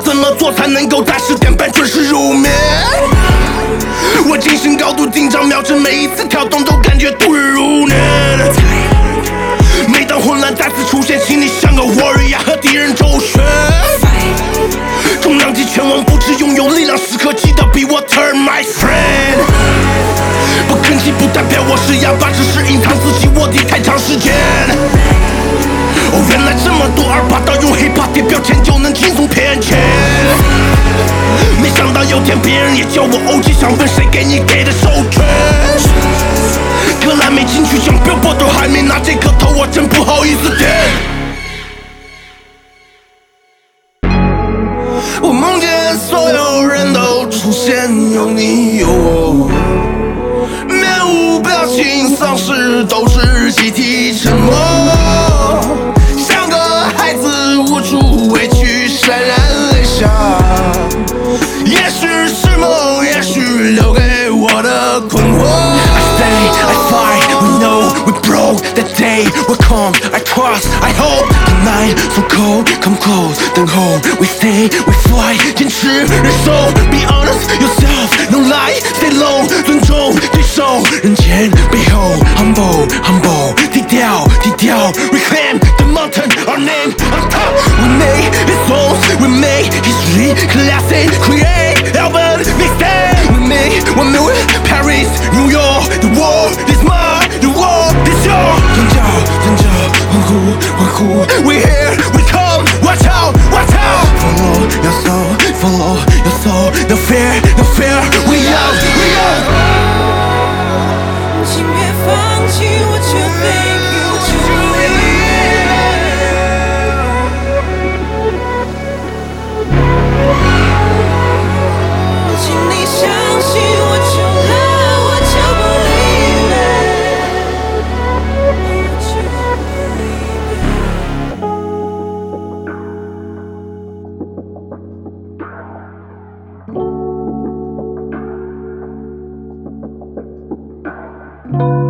怎么做才能够在10点半准时入眠？我精神高度紧张，瞄准每一次跳动都感觉度日如年。每当混乱再次出现，心里像个 warrior 和敌人周旋。重量级拳王不止拥有力量，时刻记得 be water my friend。不吭气不代表我是哑巴，只是隐藏自己卧底太长时间。哦，原来这么多二八道用 hiphop 贴标签就能轻松骗钱。没想到有天别人也叫我 OG， 想问谁给你给的授权？格莱美金曲奖 Billboard 都还没拿这颗头，我真不好意思点。我梦见所有人都出现，有你有我，面无表情，丧尸都是集体沉默，像个孩子无助委屈，潸然泪下。也许是梦，也许留给我的困惑。I stay, I fight, we know we broke that day. We come, I trust, I hope. The night so cold, come close, then hold. We stay, we fight, 坚持忍受。Be honest yourself, no lie, stay low. 尊重对手，人前背后 humble, humble. 低调低调 reclaim the mountain, our name on top. We made his songs, we made history, classic, create album, mixtape. We made 1 million Paris, New York. The world is mine, the world is yours. 尖叫欢呼 We here, we come, watch out, watch out. Follow your soul, follow your soul. No fear, no fear. We out, we out. 请别放弃what you think you believe。请你相信我就 love what you believe in。